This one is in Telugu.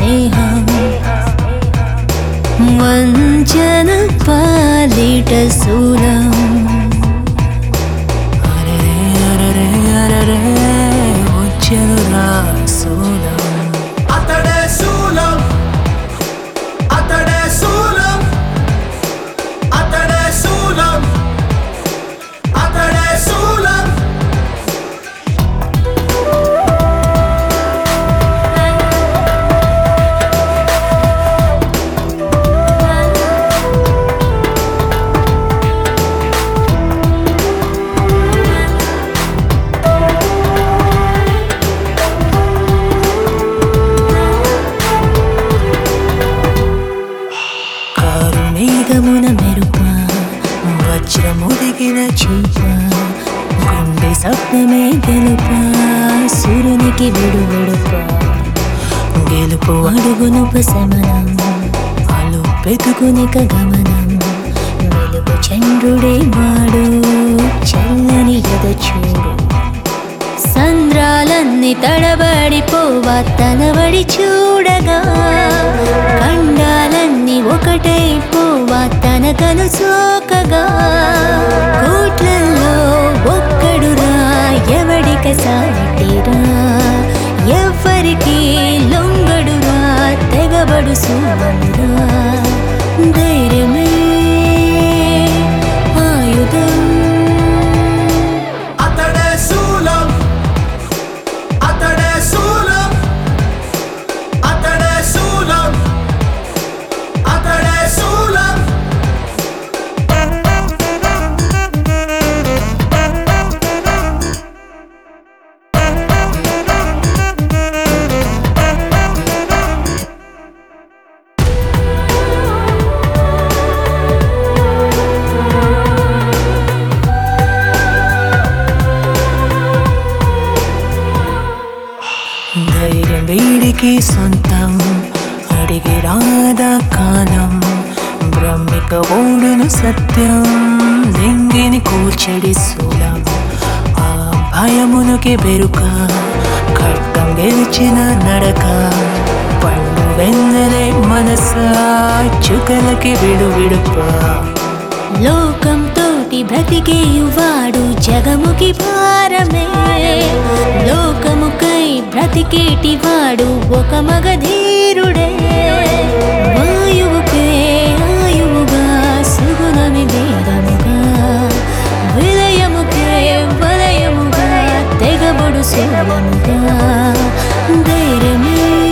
స్నేహం వంచన పాలిట శూలం అరరే అరరే వచ్చెనురా శూలం అతడే శూలం అతడే శూలం అతడే శూలం అతడే శూలం మేఘమున మెరుప వజ్రముదిగిన చూప గుండె సప్నమే గెలుప సూర్యునికి విడువెడుప గెలుపు అడుగునుపశమనం అలు పెతుకునిక గమనం వెలుగు చంద్రుడే వాడు చల్లని ఎద చూడు సంద్రాలన్నీ తడబడిపోవా తనబడి చూడగా ఖండాలన్నీ ఒకటైపోవా తన కనుసోకగా కోట్లల్లో ఒక్కడురా ఎవడిక సాటిరా ఎవ్వరికి లొంగడురా తెగబడు సూమనురా ధైర్యమే ఆయుధం అతడే శూలం అతడే శూలం అతడే శూలం అతడే శూలం ధైర్యం వీడికి సొంతం అడిగి రాదా కాలం బ్రహ్మిక ఓడును సత్యం లింగిని కూర్చడి శూలం ఆ భయమునికి బెరుక ఖడ్గం గెలిచిన నడక పండు వెన్నెలే మనస చుకలకి విడువిడుప లోకంతోటి బ్రతికే యువాడు జగముకి భారమే లోకముకై బ్రతికేటి వాడు ఒక మగధీరుడే వాయువుకే ఆయువుగా సుగుణమి వేగముగా విలయముకే వలయముగా తెగబడు శూలముగా ధైర్యమే